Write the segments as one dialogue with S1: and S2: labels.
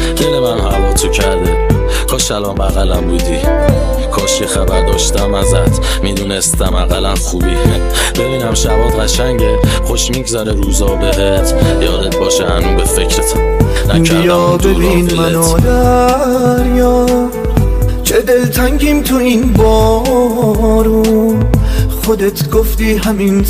S1: دل من هوا تو کرده، کاش الان بغلم بودی، کاش یه خبر داشتم ازت، میدونستم اقلن خوبی. ببینم شبات قشنگه، خوش میگذره روزا بهت، یادت باشه هنو به فکرت
S2: بیا ببین منو دریا، چه دلتنگیم تو این بارون. خودت گفتی همین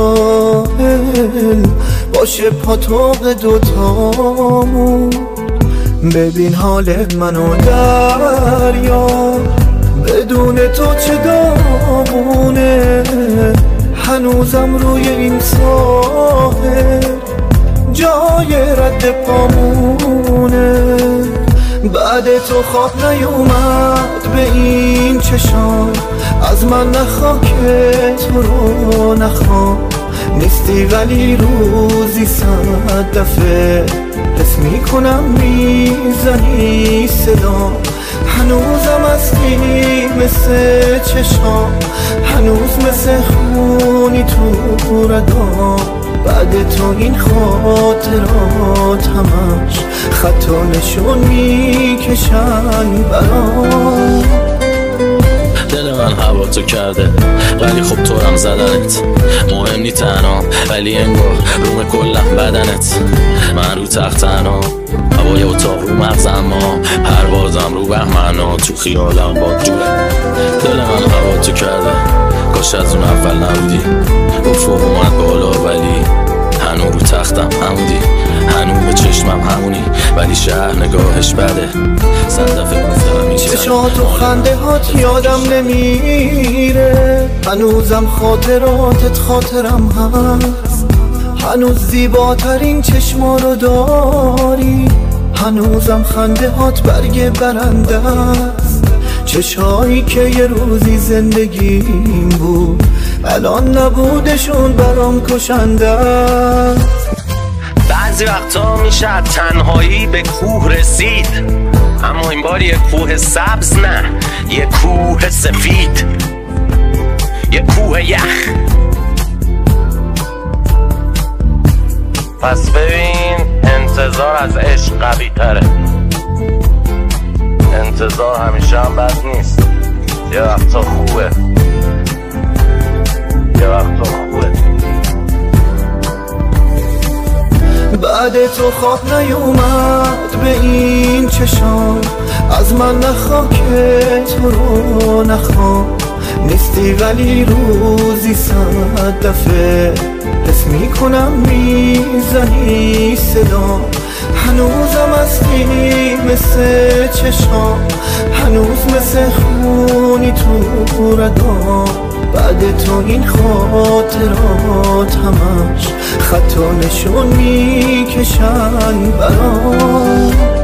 S2: ساحل باشه پاتوق دوتامون. ببین حال منو دریا، بدون تو چه داغونه. هنوزم روی این ساحل جای رد پامونه. بعد تو خواب نیومد به این چشام، از من نخوا که تو رو نخوا. نیستی ولی روزی 100 دفعه حس میکنم میزنی صدا. هنوزم هستی مثل چشام، هنوز مثل خونی تو رگام. بعد تو این خاطرات همش خط و نشون میکشن برام.
S1: دل من هوا تو کرده، ولی خب تو هم زدنت. مهم نی تنها، ولی انگار روم کلم بدنت. من رو تخت تنها، هوای اتاق رو مغزم، ما پروازم رو بهمنا، تو خیالم با دوره. دل من هوا تو کرده، کاش از اون اول نبودی. افق اومد بالا ولی هنو رو تختم همونی، هنو به چشمم همونی، ولی شهر نگاهش بده. 100 دفعه گفتم میشه
S2: چشات و خنده هات یادم نمیره. هنوزم خاطراتت خاطرم هست، هنوز زیباترین چشما رو داری. هنوزم خنده هات برگ برنده است، چشایی که یه روزی زندگیم بود الان نبودشون برام کشنده است.
S3: بعضی وقتا میشه تنهایی به کوه رسید، اما این بار یه کوه سبز نه، یه کوه سفید، یه کوه یخ. پس ببین انتظار از عشق قوی تره. انتظار همیشه هم بد نیست، یه وقتا خوبه، یه وقتا خوبه.
S2: بعد تو خواب نیومد به این چشام، از من نخوا که تو رو نخوا. نیستی ولی روزی 100 دفعه حس میکنم میزنی صدا. هنوزم هستی مثل چشام، هنوز مثل خونی تو رگام. بعد تو این خاطرات همش خط و نشون میکشن برام.